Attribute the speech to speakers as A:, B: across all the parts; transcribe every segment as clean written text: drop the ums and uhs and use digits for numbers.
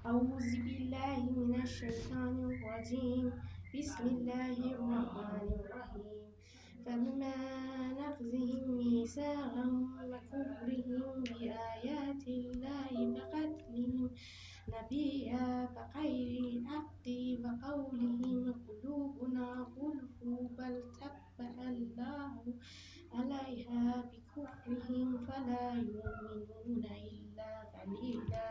A: أعوذ بالله من الشيطان الرجيم بسم الله الرحمن الرحيم فبما نقضهم ميثاقهم وكفرهم بآيات الله وقتلهم نبيا بغير الحق وقولهم قلوبنا غلف بل طبع الله عليها بكفرهم فلا يؤمنون إلا قليلا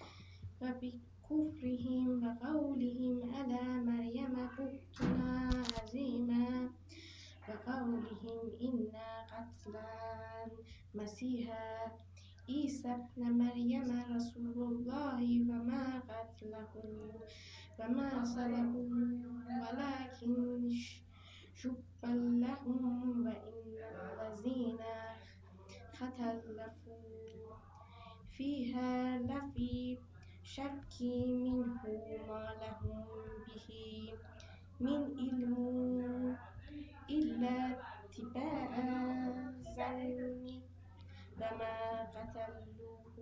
A: وبكفرهم وقولهم على مريم بهتانا عظيما وقولهم إنا قتلى المسيح عيسى ابن مريم رسول الله وما قتله وما صلبوه ولكن شبه لهم وإن الذين اختلفوا فيها لفي شك منه ما لهم به من علم إلا اتباع الظن وما قتلوه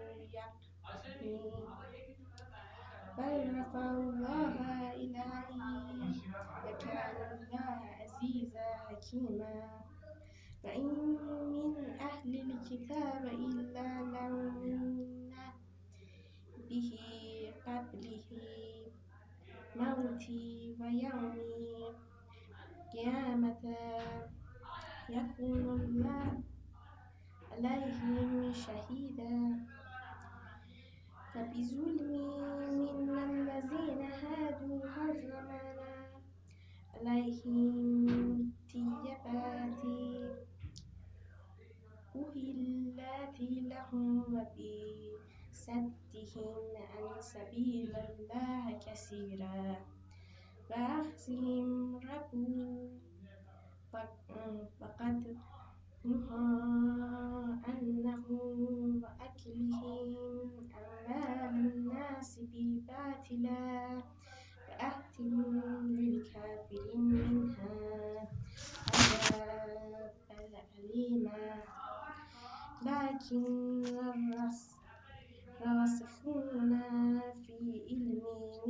A: يقين بل رفعه الله إليه وكان الله عزيزا حكيما وإن من أهل الكتاب إلا ليؤمنن به قبله موتي ويوم القيامة يكون الله عليهم شهيدا فبظلم من الذين هادوا حرمنا عليهم طيبات أحلت لهم وبصدهم عن سبيل الله كثيرا وأخذهم ربوا وقد نهى عنه وأكلهم أموال الناس بالباطلا وأعتدوا للكافرين منها عذابا أليما لكن الراسخون في العلم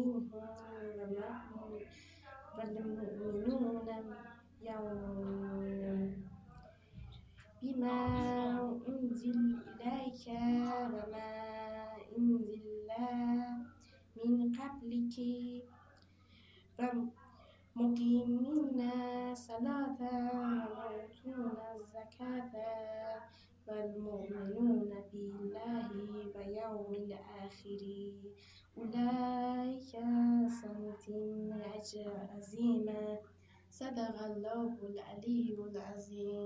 A: منهم والمؤمنون يؤمنون بما أنزل إليك وما أنزل من قبلك مقيمين الصلاة ويؤتون الزكاة والمؤمنون بالله واليوم الآخر أولئك سنؤتيهم أجرا عظيما صدق الله العلي العظيم